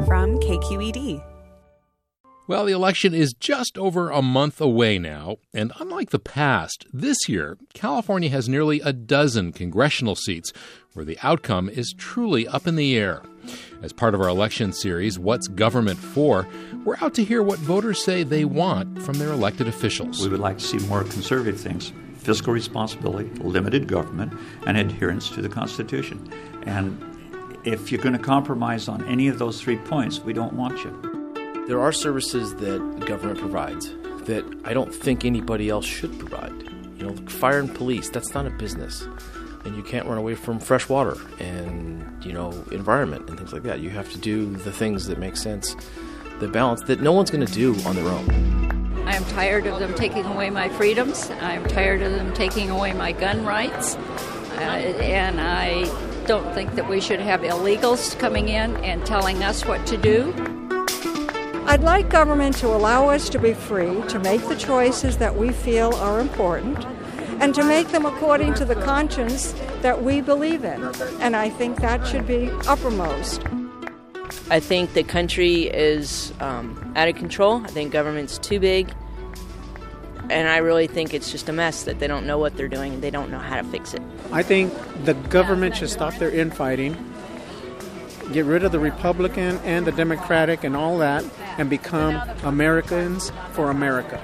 from KQED. Well, the election is just over a month away now, and unlike the past, this year, California has nearly a dozen congressional seats where the outcome is truly up in the air. As part of our election series, What's Government For?, we're out to hear what voters say they want from their elected officials. We would like to see more conservative things: fiscal responsibility, limited government, and adherence to the Constitution. And if you're going to compromise on any of those 3 points, we don't want you. There are services that the government provides that I don't think anybody else should provide. You know, fire and police, that's not a business. And you can't run away from fresh water and, environment and things like that. You have to do the things that make sense, the balance that no one's going to do on their own. I am tired of them taking away my freedoms. I am tired of them taking away my gun rights. And I don't think that we should have illegals coming in and telling us what to do. I'd like government to allow us to be free to make the choices that we feel are important and to make them according to the conscience that we believe in. And I think that should be uppermost. I think the country is out of control. I think government's too big. And I really think it's just a mess that they don't know what they're doing and they don't know how to fix it. I think the government should stop their infighting, get rid of the Republican and the Democratic and all that, and become Americans for America.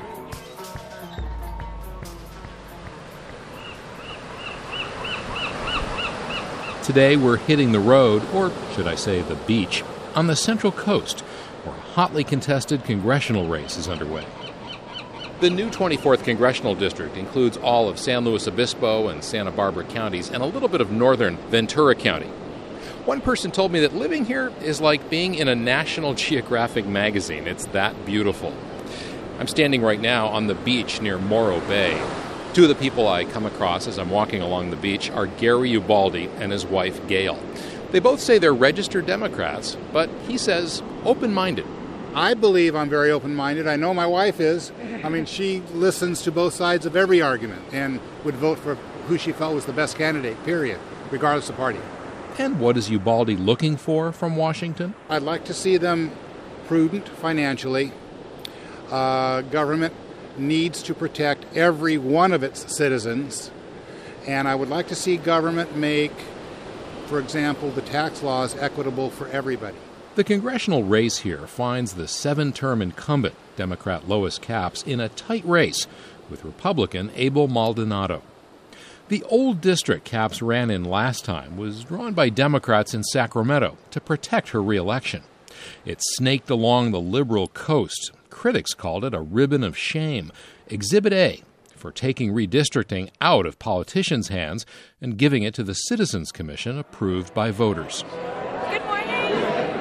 Today we're hitting the road, or should I say the beach, on the Central Coast, where a hotly contested congressional race is underway. The new 24th Congressional District includes all of San Luis Obispo and Santa Barbara counties and a little bit of northern Ventura County. One person told me that living here is like being in a National Geographic magazine. It's that beautiful. I'm standing right now on the beach near Morro Bay. Two of the people I come across as I'm walking along the beach are Gary Ubaldi and his wife, Gail. They both say they're registered Democrats, but he says open-minded. I believe I'm very open-minded. I know my wife is. She listens to both sides of every argument and would vote for who she felt was the best candidate, period, regardless of party. And what is Ubaldi looking for from Washington? I'd like to see them prudent financially. Government needs to protect every one of its citizens. And I would like to see government make, for example, the tax laws equitable for everybody. The congressional race here finds the 7-term incumbent, Democrat Lois Capps, in a tight race with Republican Abel Maldonado. The old district Capps ran in last time was drawn by Democrats in Sacramento to protect her re-election. It snaked along the liberal coast. Critics called it a ribbon of shame, Exhibit A, for taking redistricting out of politicians' hands and giving it to the Citizens Commission approved by voters. Good morning.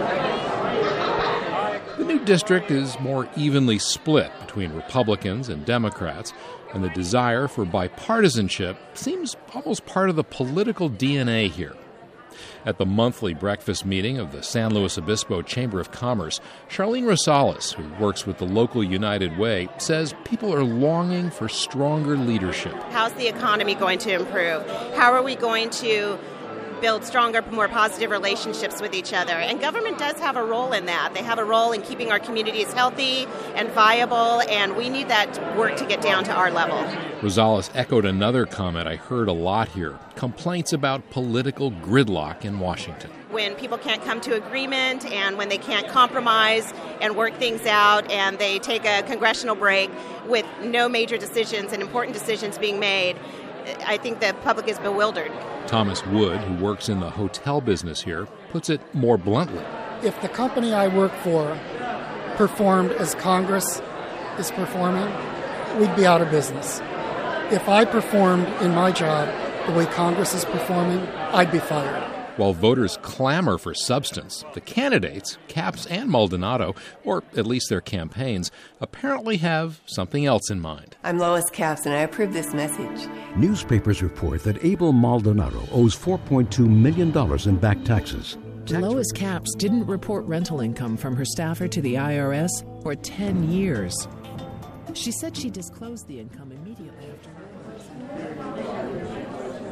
The new district is more evenly split between Republicans and Democrats, and the desire for bipartisanship seems almost part of the political DNA here. At the monthly breakfast meeting of the San Luis Obispo Chamber of Commerce, Charlene Rosales, who works with the local United Way, says people are longing for stronger leadership. How's the economy going to improve? How are we going to build stronger, more positive relationships with each other? And government does have a role in that. They have a role in keeping our communities healthy and viable, and we need that work to get down to our level. Rosales echoed another comment I heard a lot here, complaints about political gridlock in Washington. When people can't come to agreement and when they can't compromise and work things out and they take a congressional break with no major decisions and important decisions being made, I think the public is bewildered. Thomas Wood, who works in the hotel business here, puts it more bluntly. If the company I work for performed as Congress is performing, we'd be out of business. If I performed in my job the way Congress is performing, I'd be fired. While voters clamor for substance, the candidates, Capps and Maldonado, or at least their campaigns, apparently have something else in mind. I'm Lois Capps, and I approve this message. Newspapers report that Abel Maldonado owes $4.2 million in back taxes. Lois Capps didn't report rental income from her staffer to the IRS for 10 years. She said she disclosed the income immediately after.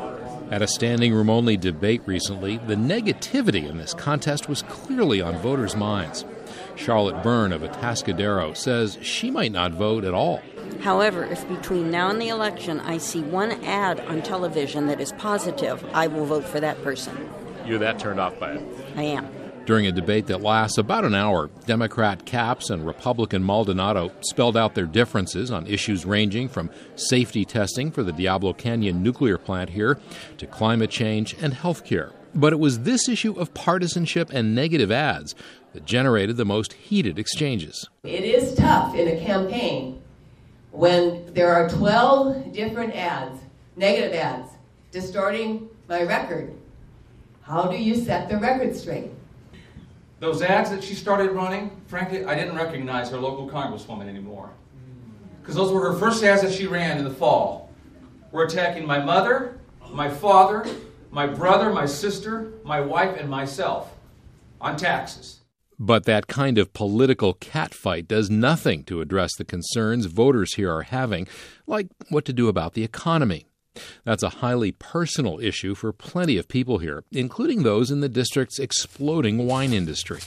At a standing room only debate recently, the negativity in this contest was clearly on voters' minds. Charlotte Byrne of Atascadero says she might not vote at all. However, if between now and the election I see one ad on television that is positive, I will vote for that person. You're that turned off by it? I am. During a debate that lasts about an hour, Democrat Capps and Republican Maldonado spelled out their differences on issues ranging from safety testing for the Diablo Canyon nuclear plant here to climate change and health care. But it was this issue of partisanship and negative ads that generated the most heated exchanges. It is tough in a campaign when there are 12 different ads, negative ads, distorting my record. How do you set the record straight? Those ads that she started running, frankly, I didn't recognize her local congresswoman anymore. Because those were her first ads that she ran in the fall. Were attacking my mother, my father, my brother, my sister, my wife, and myself on taxes. But that kind of political catfight does nothing to address the concerns voters here are having, like what to do about the economy. That's a highly personal issue for plenty of people here, including those in the district's exploding wine industry.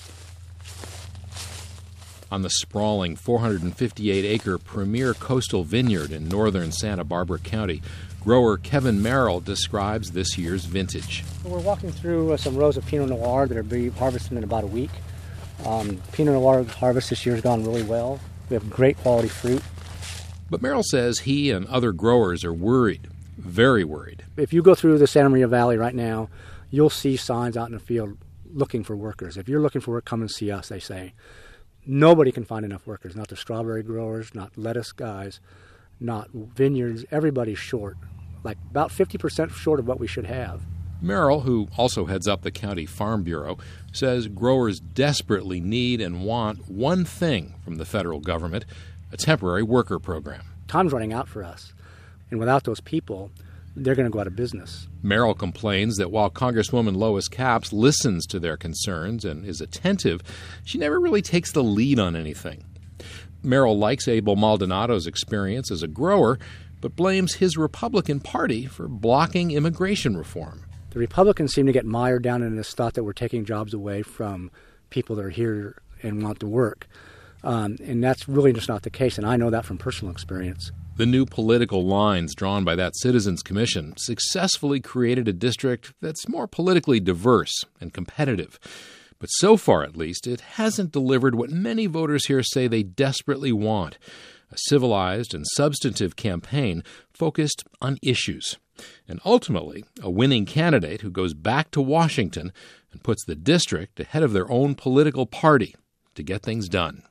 On the sprawling 458-acre premier coastal vineyard in northern Santa Barbara County, grower Kevin Merrill describes this year's vintage. We're walking through some rows of Pinot Noir that are being harvested in about a week. Pinot Noir harvest this year has gone really well. We have great quality fruit. But Merrill says he and other growers are worried, very worried. If you go through the Santa Maria Valley right now, you'll see signs out in the field looking for workers. If you're looking for work, come and see us, they say. Nobody can find enough workers, not the strawberry growers, not lettuce guys, not vineyards. Everybody's short, like about 50% short of what we should have. Merrill, who also heads up the County Farm Bureau, says growers desperately need and want one thing from the federal government, a temporary worker program. Time's running out for us, and without those people, they're going to go out of business. Merrill complains that while Congresswoman Lois Capps listens to their concerns and is attentive, she never really takes the lead on anything. Merrill likes Abel Maldonado's experience as a grower, but blames his Republican Party for blocking immigration reform. The Republicans seem to get mired down in this thought that we're taking jobs away from people that are here and want to work. And that's really just not the case, and I know that from personal experience. The new political lines drawn by that Citizens Commission successfully created a district that's more politically diverse and competitive. But so far, at least, it hasn't delivered what many voters here say they desperately want, a civilized and substantive campaign focused on issues, and ultimately a winning candidate who goes back to Washington and puts the district ahead of their own political party to get things done.